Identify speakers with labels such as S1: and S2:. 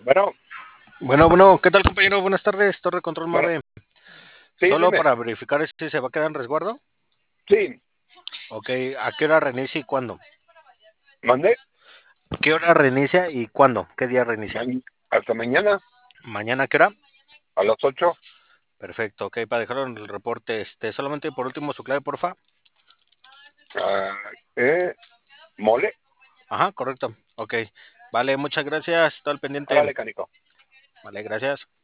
S1: Bueno,
S2: Bueno, ¿qué tal, compañero? Buenas tardes, Torre Control
S1: bueno,
S2: Mave.
S1: sí,
S2: Solo
S1: dime.
S2: para verificar si se va a quedar en resguardo.
S1: Sí,
S2: Ok, ¿a qué hora reinicia y cuándo?
S1: mandé.
S2: ¿Qué hora reinicia y cuándo? ¿Qué día reinicia?
S1: Hasta mañana
S2: ¿Mañana a qué hora?
S1: a las 8.
S2: Perfecto, ok, para dejarlo en el reporte. Solamente por último su clave, porfa.
S1: Ah, mole.
S2: Ajá, correcto. Ok, vale, muchas gracias. Todo al pendiente.
S1: Órale, canico.
S2: Vale, gracias.